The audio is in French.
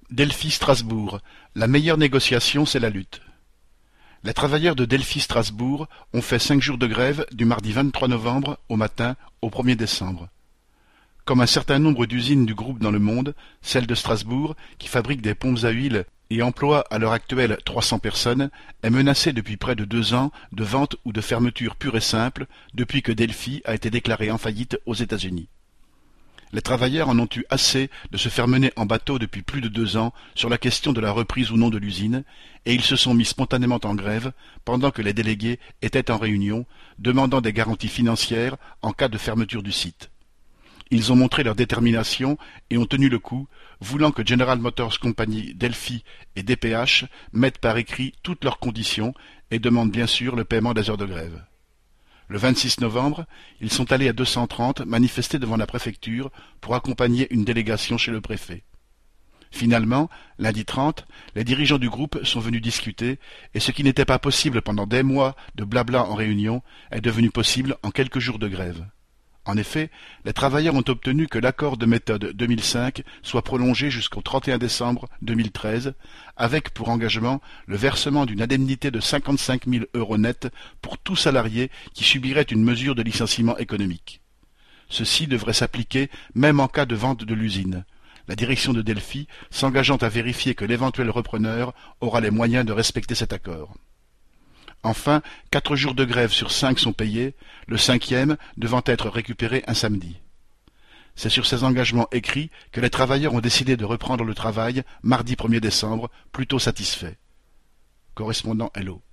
Delphi-Strasbourg, la meilleure négociation, c'est la lutte. Les travailleurs de Delphi-Strasbourg ont fait 5 jours de grève du mardi 23 novembre au matin au 1er décembre. Comme un certain nombre d'usines du groupe dans le monde, celle de Strasbourg, qui fabrique des pompes à huile et emploie à l'heure actuelle 300 personnes, est menacée depuis près de 2 ans de vente ou de fermeture pure et simple depuis que Delphi a été déclaré en faillite aux États-Unis. Les travailleurs en ont eu assez de se faire mener en bateau depuis plus de 2 ans sur la question de la reprise ou non de l'usine, et ils se sont mis spontanément en grève pendant que les délégués étaient en réunion, demandant des garanties financières en cas de fermeture du site. Ils ont montré leur détermination et ont tenu le coup, voulant que General Motors Company, Delphi et DPH mettent par écrit toutes leurs conditions et demandent bien sûr le paiement des heures de grève. Le 26 novembre, ils sont allés à 230 manifester devant la préfecture pour accompagner une délégation chez le préfet. Finalement, lundi 30, les dirigeants du groupe sont venus discuter et ce qui n'était pas possible pendant des mois de blabla en réunion est devenu possible en quelques jours de grève. En effet, les travailleurs ont obtenu que l'accord de méthode 2005 soit prolongé jusqu'au 31 décembre 2013, avec pour engagement le versement d'une indemnité de 55 000 € net pour tout salarié qui subirait une mesure de licenciement économique. Ceci devrait s'appliquer même en cas de vente de l'usine, la direction de Delphi s'engageant à vérifier que l'éventuel repreneur aura les moyens de respecter cet accord. Enfin, 4 jours de grève sur 5 sont payés, le 5e devant être récupéré un samedi. C'est sur ces engagements écrits que les travailleurs ont décidé de reprendre le travail mardi 1er décembre, plutôt satisfaits. Correspondant Hello.